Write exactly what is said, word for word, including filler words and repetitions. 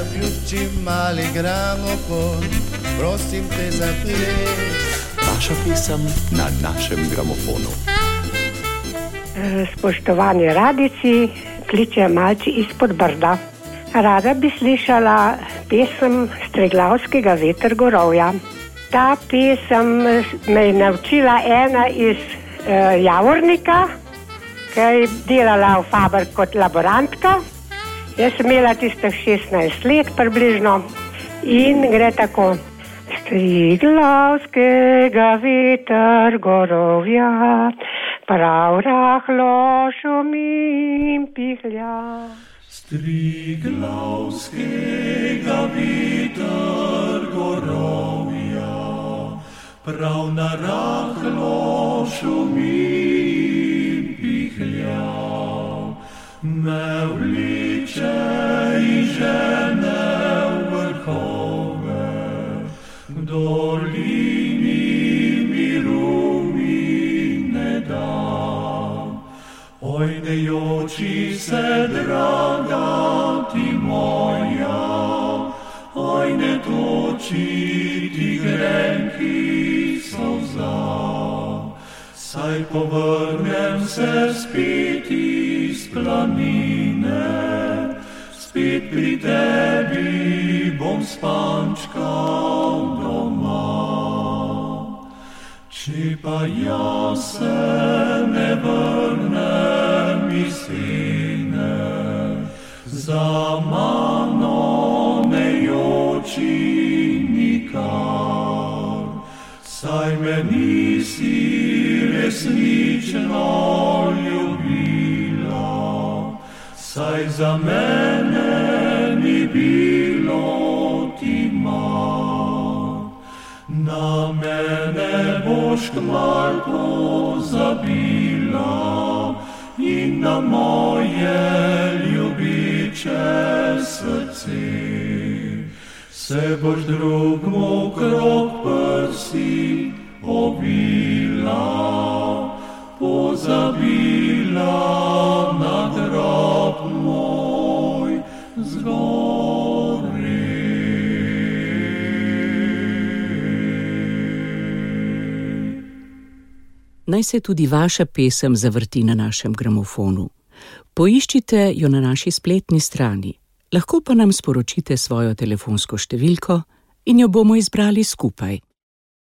zaključi mali gramofon, prosim te za ples. Vaša pesem na našem gramofonu. Spoštovani radici, kliče Malči izpod Brda. Rada bi slišala pesem Streglavskega Veter gorovja. Ta pesem me je naučila ena iz uh, Javornika, ki je delala v Faber kot laborantka. Jaz sem imela tistih šestnajst let približno in gre tako. Striglavskega veter gorovja, prav rahlo šumi in pihlja. Striglavskega veter gorovja, prav narahlo šumi in pihlja. Me vliče in žene v vrhove, v dolini miru mi ne da. Oj, ne joči se, draga ti moja, oj, ne toči ti grenki solza. Saj povrnem se spet iz planine, spet pri tebi bom spančkal doma. Če pa jaz se ne vrnem iz sene, za mano ne joči nikar. Saj me nisi resnično ljubila, saj za mene ni bilo ti mar. Na mene boš kmalu pozabila in na moje ljubiče srce. Se boš drugmu krog prsi obila, pozabila na grob moj zgorel. Naj se tudi vaša pesem zavrti na našem gramofonu. Poiščite jo na naši spletni strani. Lahko pa nam sporočite svojo telefonsko številko in jo bomo izbrali skupaj.